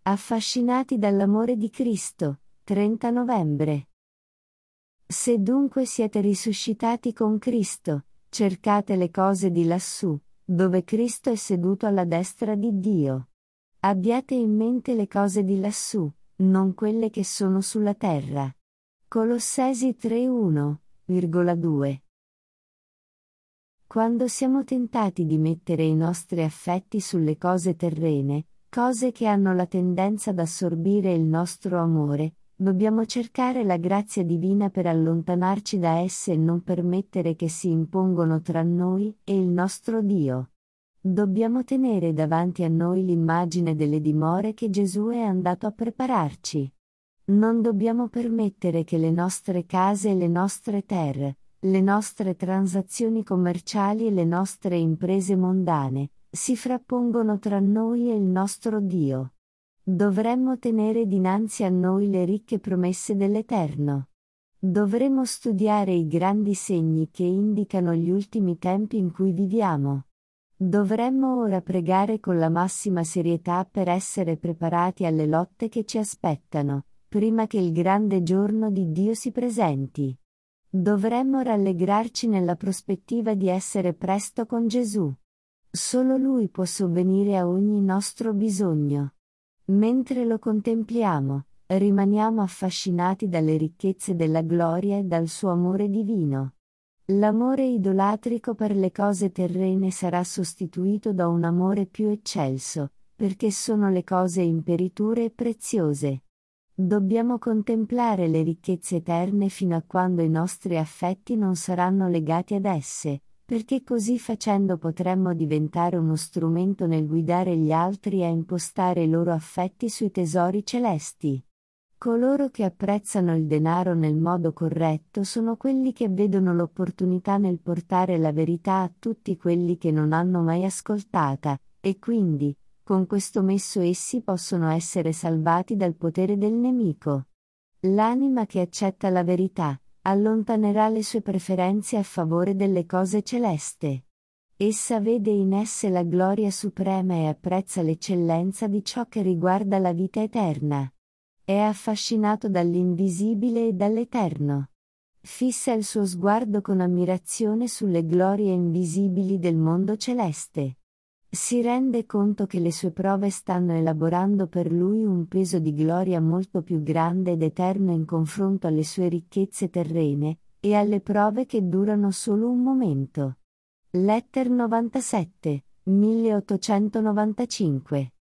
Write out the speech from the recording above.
Affascinati dall'amore di Cristo, 30 novembre. Se dunque siete risuscitati con Cristo, cercate le cose di lassù, dove Cristo è seduto alla destra di Dio. Abbiate in mente le cose di lassù, non quelle che sono sulla terra. Colossesi 3:1,2. Quando siamo tentati di mettere i nostri affetti sulle cose terrene, cose che hanno la tendenza ad assorbire il nostro amore, dobbiamo cercare la grazia divina per allontanarci da esse e non permettere che si impongono tra noi e il nostro Dio. Dobbiamo tenere davanti a noi l'immagine delle dimore che Gesù è andato a prepararci. Non dobbiamo permettere che le nostre case e le nostre terre, le nostre transazioni commerciali e le nostre imprese mondane, si frappongono tra noi e il nostro Dio. Dovremmo tenere dinanzi a noi le ricche promesse dell'Eterno. Dovremo studiare i grandi segni che indicano gli ultimi tempi in cui viviamo. Dovremmo ora pregare con la massima serietà per essere preparati alle lotte che ci aspettano, prima che il grande giorno di Dio si presenti. Dovremmo rallegrarci nella prospettiva di essere presto con Gesù. Solo Lui può sovvenire a ogni nostro bisogno. Mentre lo contempliamo, rimaniamo affascinati dalle ricchezze della gloria e dal suo amore divino. L'amore idolatrico per le cose terrene sarà sostituito da un amore più eccelso, perché sono le cose imperiture e preziose. Dobbiamo contemplare le ricchezze eterne fino a quando i nostri affetti non saranno legati ad esse, perché così facendo potremmo diventare uno strumento nel guidare gli altri a impostare i loro affetti sui tesori celesti. Coloro che apprezzano il denaro nel modo corretto sono quelli che vedono l'opportunità nel portare la verità a tutti quelli che non hanno mai ascoltata, e quindi, con questo messo essi possono essere salvati dal potere del nemico. L'anima che accetta la verità, allontanerà le sue preferenze a favore delle cose celeste. Essa vede in esse la gloria suprema e apprezza l'eccellenza di ciò che riguarda la vita eterna. È affascinato dall'invisibile e dall'eterno. Fissa il suo sguardo con ammirazione sulle glorie invisibili del mondo celeste. Si rende conto che le sue prove stanno elaborando per lui un peso di gloria molto più grande ed eterno in confronto alle sue ricchezze terrene, e alle prove che durano solo un momento. Letter 97, 1895